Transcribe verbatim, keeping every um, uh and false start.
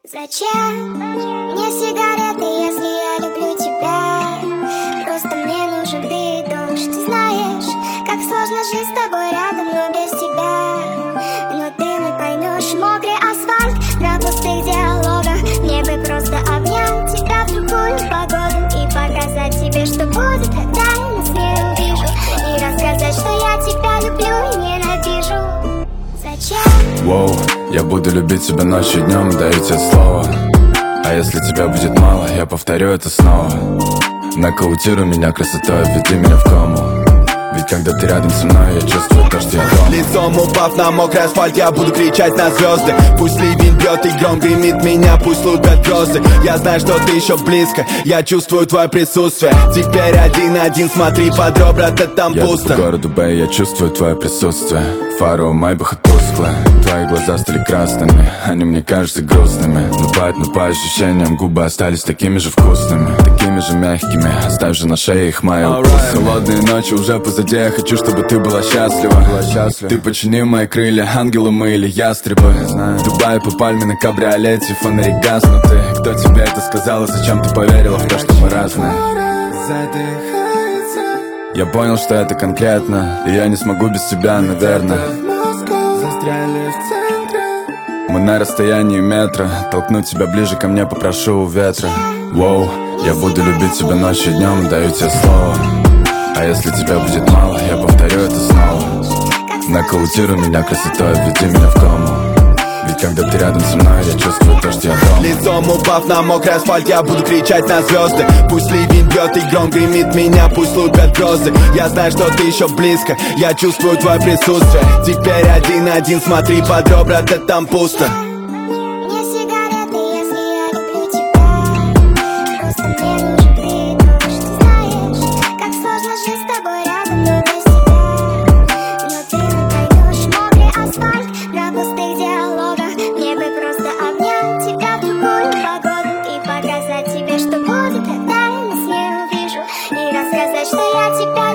Зачем мне сигареты, если я люблю тебя? Просто мне нужен ты и дождь. Ты знаешь, как сложно жить с тобой рядом, но без тебя. Но ты не поймешь мокрый асфальт на пустых диалогах. Мне бы просто обнять тебя в другую погоду и показать тебе, что будет, когда я нас не увижу. И рассказать, что я тебя люблю и ненавижу. Зачем? Воу, я буду любить тебя ночью и днем, даю тебе слово. А если тебя будет мало, я повторю это снова. Нокаутируй меня красотой, введи меня в кому. Ведь когда ты рядом со мной, я чувствую то, что я дома. Лицом упав на мокрый асфальт, я буду кричать на звезды. Пусть ливень бьет и гром гремит меня, пусть лупят грозы. Я знаю, что ты еще близко, я чувствую твое присутствие. Теперь один-один, смотри под ребра, да там я пусто. Я по городу Бэй, я чувствую твое присутствие. Фары у Майбаха тусклые, твои глаза стали красными, они мне кажутся грустными. Но по, но по ощущениям губы остались такими же вкусными, такими же мягкими. Оставь же на шее их мои укусы. Холодные ночи уже позади, я хочу, чтобы ты была счастлива, была счастлива. Ты почини мои крылья, ангелы мы или ястребы. В Дубае по пальме на кабриолете, фонари гаснуты. Кто тебе это сказал и зачем ты поверила в то, что мы разные? Я понял, что это конкретно, и я не смогу без тебя, наверное. Мы на расстоянии метра, толкнуть тебя ближе ко мне попрошу у ветра. Воу, я буду любить тебя ночью и днем, даю тебе слово. А если тебя будет мало, я повторю это снова. Нокаутируй меня красотой, введи меня в кому. Ведь когда ты рядом со мной, я чувствую то, что я дома. Лицом упав на мокрый асфальт, я буду кричать на звезды. Пусть ливень бьет и гром гремит меня, пусть лупят грозы. Я знаю, что ты еще близко, я чувствую твое присутствие. Теперь один-один, смотри под ребра, да там пусто. Мне сигареты, если я люблю тебя. Просто мне нужен ты и дождь. Ты знаешь, как сложно жить с тобой рядом, но без тебя. Но ты не поймешь мокрый асфальт на пустых диалогах. Мне бы просто обнять тебя в другую погоду и показать тебе, что будет, когда я нас не увижу. И рассказать, что я тебя